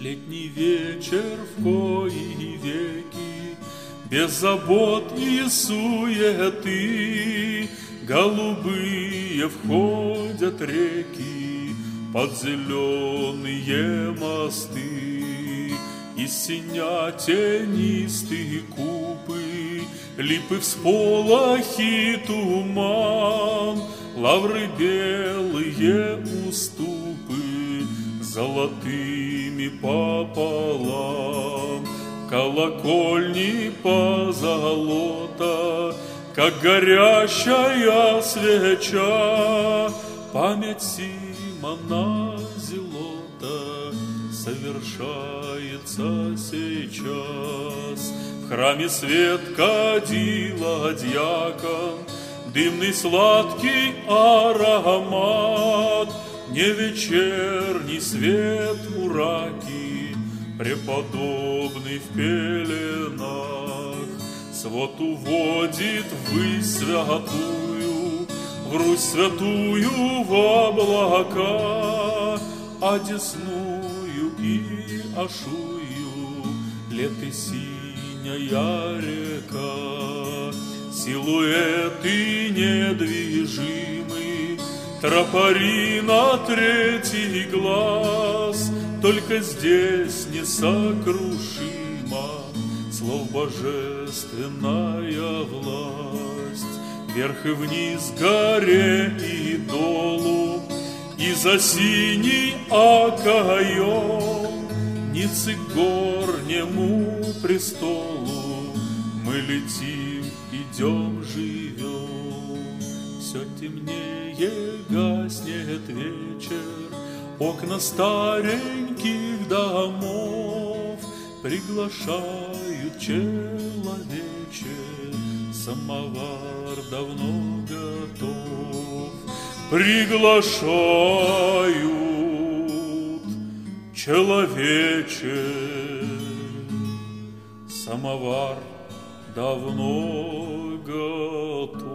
Летний вечер в кои веки, без забот и суеты, голубые входят реки под зеленые мосты. Из синя тенистые купы, липы всполохи туман, лавры белые уступы золотыми пополам. Колокольни позолота, как горящая свеча, память Симона Зелота совершается сейчас. В храме свет кадила дьякон, дымный сладкий аромат, не вечерний свет ураки, преподобный в пеленах. Свод уводит ввысь святую, в Русь святую в облака, а десную и ашую леты синяя река. Силуэты недвижимы, тропари на третий глаз, только здесь несокрушима слов божественная власть. Вверх и вниз, горе и долу, и за синий окоем ницы горнему престолу мы летим, идем, живем. Все темнее, гаснет вечер, окна стареньких домов приглашают человече, самовар давно готов. Приглашают человече, самовар давно готов.